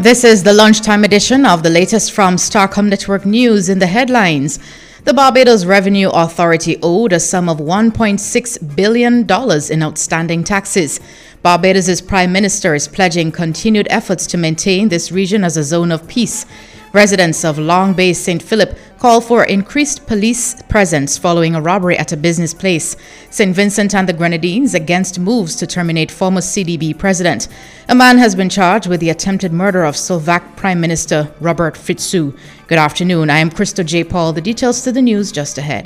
This is the lunchtime edition of the latest from Starcom Network News. In the headlines, the Barbados Revenue Authority owed a sum of $1.6 billion in outstanding taxes. Barbados' Prime Minister is pledging continued efforts to maintain this region as a zone of peace. Residents of Long Bay St. Philip call for increased police presence following a robbery at a business place. St. Vincent and the Grenadines against moves to terminate former CDB president. A man has been charged with the attempted murder of Slovak Prime Minister Robert Fico. Good afternoon. I am Crystal J. Paul. The details to the news just ahead.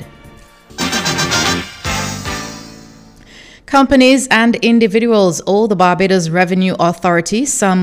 Companies and individuals owe the Barbados Revenue Authority some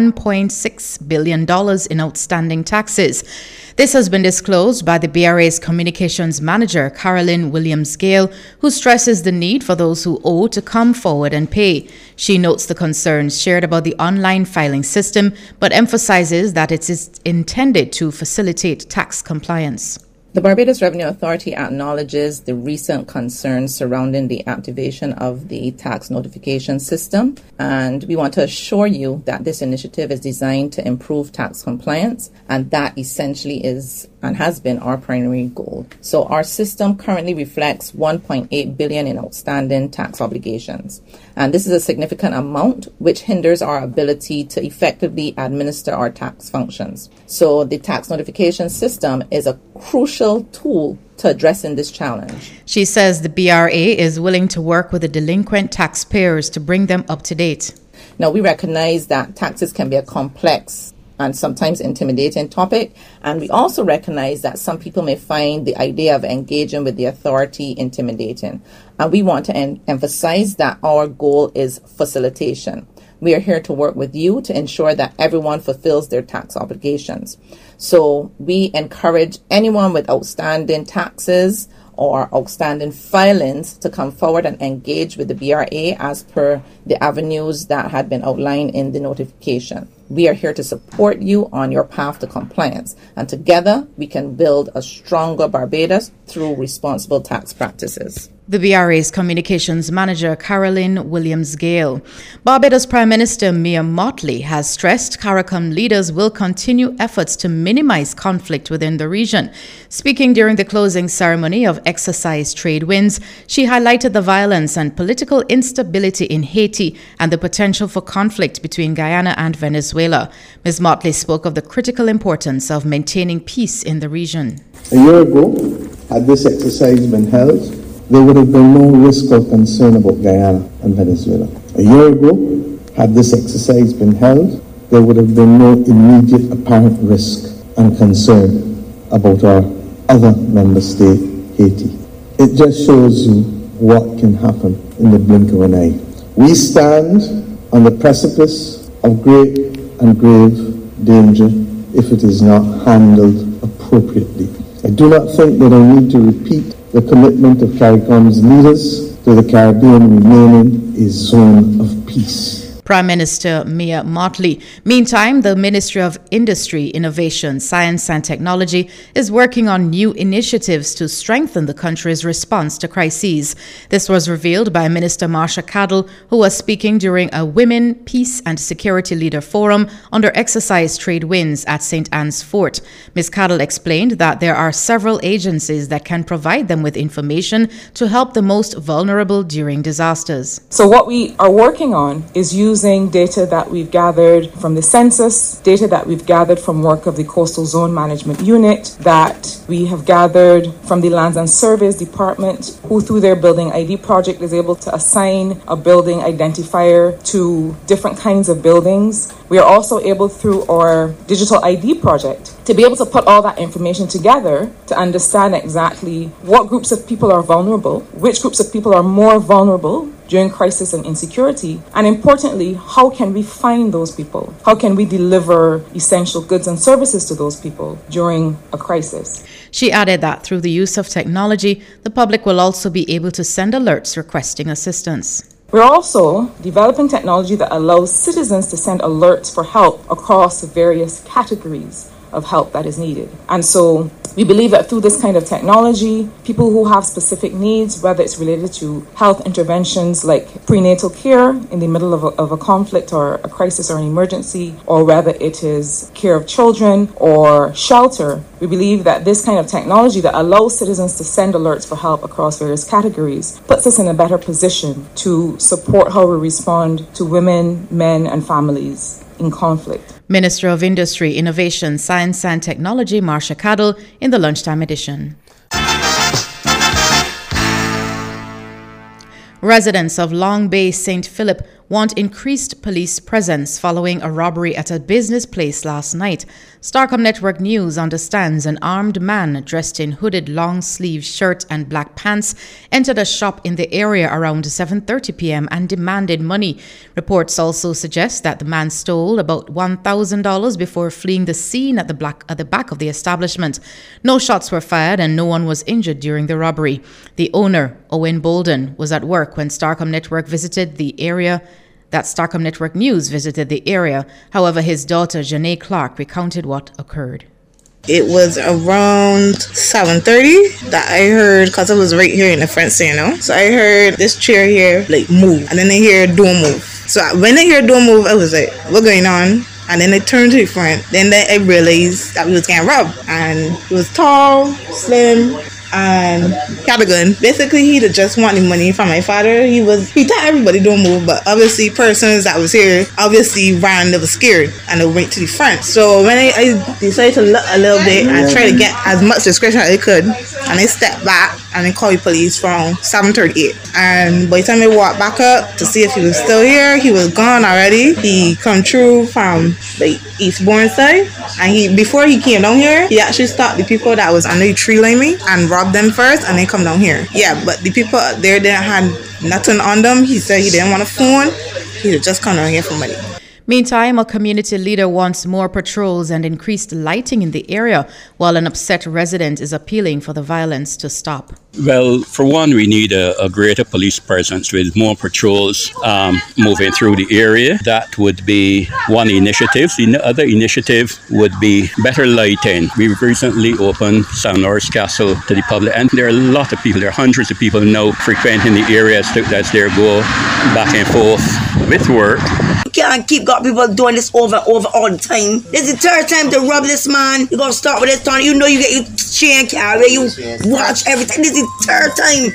$1.6 billion in outstanding taxes. This has been disclosed by the BRA's communications manager, Carolyn Williams-Gale, who stresses the need for those who owe to come forward and pay. She notes the concerns shared about the online filing system, but emphasizes that it is intended to facilitate tax compliance. The Barbados Revenue Authority acknowledges the recent concerns surrounding the activation of the tax notification system, and we want to assure you that this initiative is designed to improve tax compliance, and that essentially is and has been our primary goal. So our system currently reflects $1.8 billion in outstanding tax obligations, and this is a significant amount which hinders our ability to effectively administer our tax functions. So the tax notification system is a crucial tool to addressing this challenge. She says the BRA is willing to work with the delinquent taxpayers to bring them up to date. Now, we recognize that taxes can be a complex and sometimes intimidating topic, and we also recognize that some people may find the idea of engaging with the authority intimidating. And we want to emphasize that our goal is facilitation. We are here to work with you to ensure that everyone fulfills their tax obligations. So we encourage anyone with outstanding taxes or outstanding filings to come forward and engage with the BRA as per the avenues that had been outlined in the notification. We are here to support you on your path to compliance, and together we can build a stronger Barbados through responsible tax practices. The BRA's communications manager, Carolyn Williams-Gale. Barbados Prime Minister Mia Mottley has stressed CARICOM leaders will continue efforts to minimize conflict within the region. Speaking during the closing ceremony of Exercise Trade Winds, she highlighted the violence and political instability in Haiti and the potential for conflict between Guyana and Venezuela. Ms. Mottley spoke of the critical importance of maintaining peace in the region. A year ago, had this exercise been held, there would have been no risk or concern about Guyana and Venezuela. A year ago, had this exercise been held, there would have been no immediate apparent risk and concern about our other member state, Haiti. It just shows you what can happen in the blink of an eye. We stand on the precipice of great and grave danger if it is not handled appropriately. I do not think that I need to repeat the commitment of CARICOM's leaders to the Caribbean remaining a zone of peace. Prime Minister Mia Mottley. Meantime, the Ministry of Industry, Innovation, Science and Technology is working on new initiatives to strengthen the country's response to crises. This was revealed by Minister Marsha Cadell, who was speaking during a Women, Peace and Security Leader Forum under Exercise Trade Winds at St. Anne's Fort. Ms. Cadell explained that there are several agencies that can provide them with information to help the most vulnerable during disasters. So what we are working on is using data that we've gathered from the census, data that we've gathered from work of the Coastal Zone Management Unit, that we have gathered from the Lands and Surveys Department, who through their Building ID project is able to assign a building identifier to different kinds of buildings. We are also able through our Digital ID project to be able to put all that information together to understand exactly what groups of people are vulnerable, which groups of people are more vulnerable during crisis and insecurity, and importantly, how can we find those people? How can we deliver essential goods and services to those people during a crisis? She added that through the use of technology, the public will also be able to send alerts requesting assistance. We're also developing technology that allows citizens to send alerts for help across various categories of help that is needed. And so we believe that through this kind of technology, people who have specific needs, whether it's related to health interventions like prenatal care in the middle of a conflict or a crisis or an emergency, or whether it is care of children or shelter, we believe that this kind of technology that allows citizens to send alerts for help across various categories puts us in a better position to support how we respond to women, men, and families in conflict. Minister of Industry, Innovation, Science and Technology, Marcia Cadell, in the lunchtime edition. Residents of Long Bay St. Philip want increased police presence following a robbery at a business place last night. Starcom Network News understands an armed man dressed in hooded long-sleeve shirt and black pants entered a shop in the area around 7:30 p.m. and demanded money. Reports also suggest that the man stole about $1,000 before fleeing the scene at the back of the establishment. No shots were fired and no one was injured during the robbery. The owner, Owen Bolden, was at work when Starcom Network visited the area. That Starcom Network News visited the area. However, his daughter, Janae Clark, recounted what occurred. It was around 7:30 that I heard, because I was right here in the front seat, So I heard this chair here, like, move. And then I hear a door move. So when I hear a door move, I was like, what's going on? And then I turned to the front. Then I realized that we was getting robbed. And he was tall, slim, and he had a gun. Basically, he just wanted money from my father. He thought everybody don't move, but obviously persons that was here obviously ran, they were scared, and they went to the front. So when I decided to look a little bit and try to get as much discretion as I could, and I stepped back and I called the police from 7:38. And by the time I walked back up to see if he was still here, he was gone already. He come through from the Eastbourne side, and before he came down here, he actually stopped the people that was under the tree lining and robbed them first, and then come down here. Yeah, but the people up there didn't have nothing on them. He said he didn't want a phone. He would just come down here for money. Meantime, a community leader wants more patrols and increased lighting in the area, while an upset resident is appealing for the violence to stop. Well, for one, we need a greater police presence with more patrols moving through the area. That would be one initiative. The other initiative would be better lighting. We've recently opened St. Lawrence Castle to the public, and there are a lot of people, there are hundreds of people now frequenting the area as they go back and forth with work. You can't keep got people doing this over and over all the time. This is the third time to rob this man. You're going to start with this time. You know you get your chain carry, you watch everything. This is the third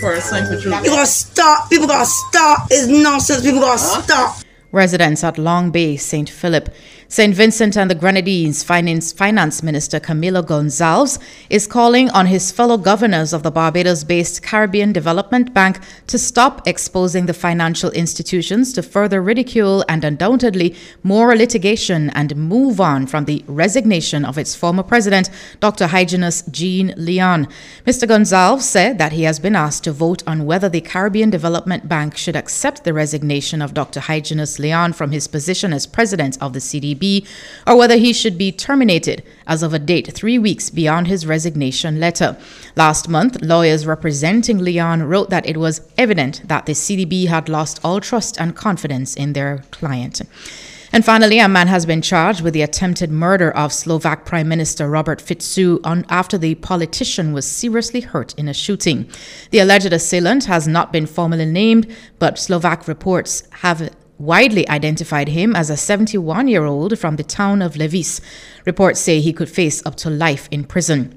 time. You're going to stop. People got to stop. It's nonsense. People got to stop. Residents at Long Bay, St. Philip. St. Vincent and the Grenadines Finance Minister Camilo Gonzalez is calling on his fellow governors of the Barbados-based Caribbean Development Bank to stop exposing the financial institutions to further ridicule and undoubtedly more litigation, and move on from the resignation of its former president, Dr. Hyginus Jean Leon. Mr. Gonzalez said that he has been asked to vote on whether the Caribbean Development Bank should accept the resignation of Dr. Hyginus Leon from his position as president of the CDB, or whether he should be terminated as of a date 3 weeks beyond his resignation letter. Last month, lawyers representing Leon wrote that it was evident that the CDB had lost all trust and confidence in their client. And finally, a man has been charged with the attempted murder of Slovak Prime Minister Robert Fico after the politician was seriously hurt in a shooting. The alleged assailant has not been formally named, but Slovak reports have widely identified him as a 71-year-old from the town of Levis. Reports say he could face up to life in prison.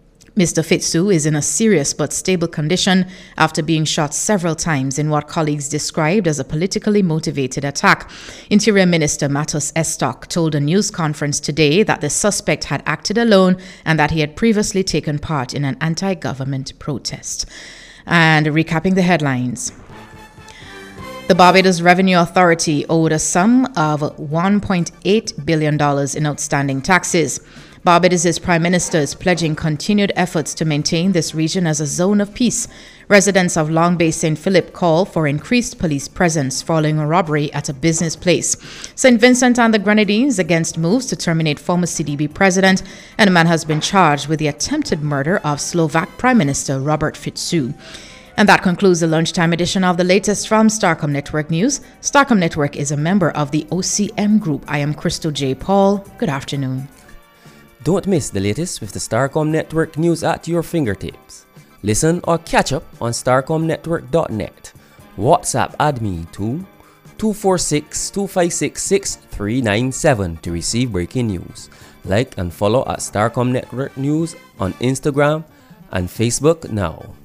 Mr. Fico is in a serious but stable condition after being shot several times in what colleagues described as a politically motivated attack. Interior Minister Matos Estok told a news conference today that the suspect had acted alone and that he had previously taken part in an anti-government protest. And recapping the headlines. The Barbados Revenue Authority owed a sum of $1.8 billion in outstanding taxes. Barbados' Prime Minister is pledging continued efforts to maintain this region as a zone of peace. Residents of Long Bay St. Philip call for increased police presence following a robbery at a business place. St. Vincent and the Grenadines against moves to terminate former CDB president, and a man has been charged with the attempted murder of Slovak Prime Minister Robert Fico. And that concludes the lunchtime edition of the latest from Starcom Network News. Starcom Network is a member of the OCM Group. I am Crystal J. Paul. Good afternoon. Don't miss the latest with the Starcom Network news at your fingertips. Listen or catch up on starcomnetwork.net. WhatsApp admin to 246-256-6397 to receive breaking news. Like and follow at Starcom Network News on Instagram and Facebook now.